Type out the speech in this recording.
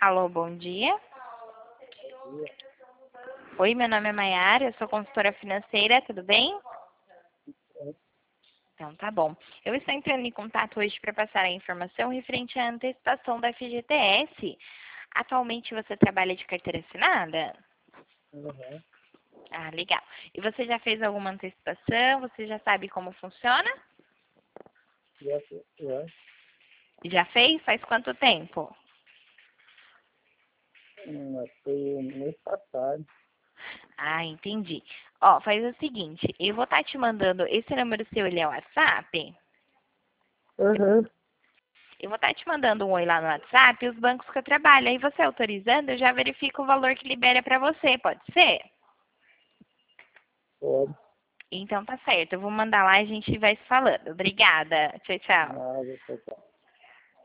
Alô, bom dia. Oi, meu nome é Maiara, eu sou consultora financeira, tudo bem? Então, tá bom. Eu estou entrando em contato hoje para passar a informação referente à antecipação da FGTS. Atualmente você trabalha de carteira assinada? Uhum. Ah, legal. E você já fez alguma antecipação? Você já sabe como funciona? Já. Já fez? Faz quanto tempo? Foi mês passado. Ah, entendi. Ó, faz o seguinte, eu vou estar te mandando, esse número seu, ele é o WhatsApp? Uhum. Eu vou estar te mandando um oi lá no WhatsApp, os bancos que eu trabalho. Aí você autorizando, eu já verifico o valor que libera para você, pode ser? Pode. Então tá certo, eu vou mandar lá e a gente vai se falando. Obrigada. Tchau, tchau. Nada, tchau.